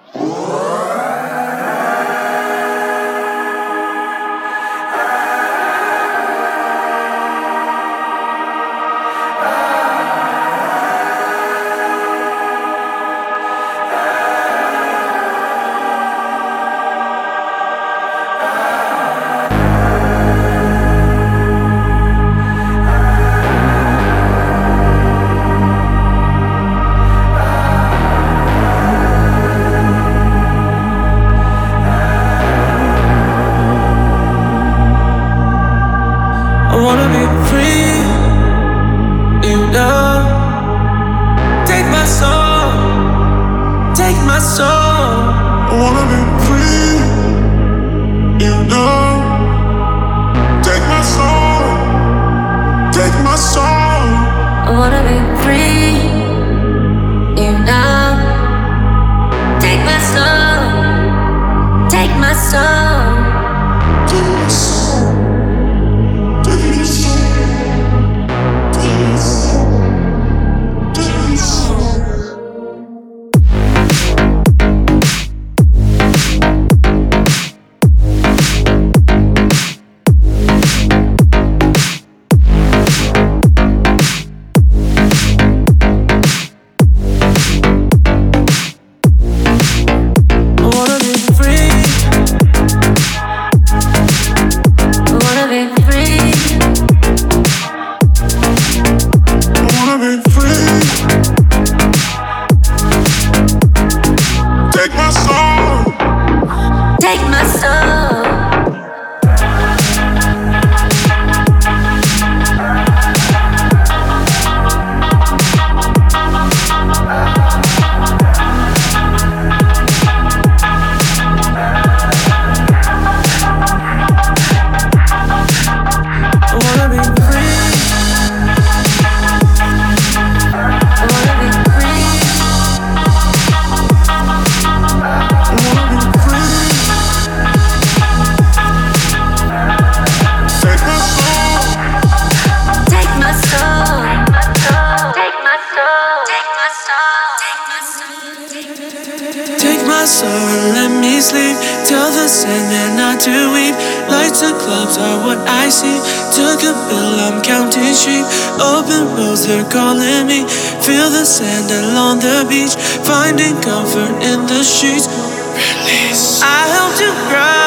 I wanna be free, you know. Take my soul, take my soul. I wanna be free, you know. Take my soul, take my soul. I wanna be free, you know. Take my soul, take my soul. Take my soul, take my soul, take my soul, take my soul. Take my soul. Take my soul and let me sleep. Tell the sand that not to weep. Lights and clubs are what I see. Took a pill, I'm counting sheep. Open roads, they're calling me. Feel the sand along the beach. Finding comfort in the streets. Release. I helped you cry.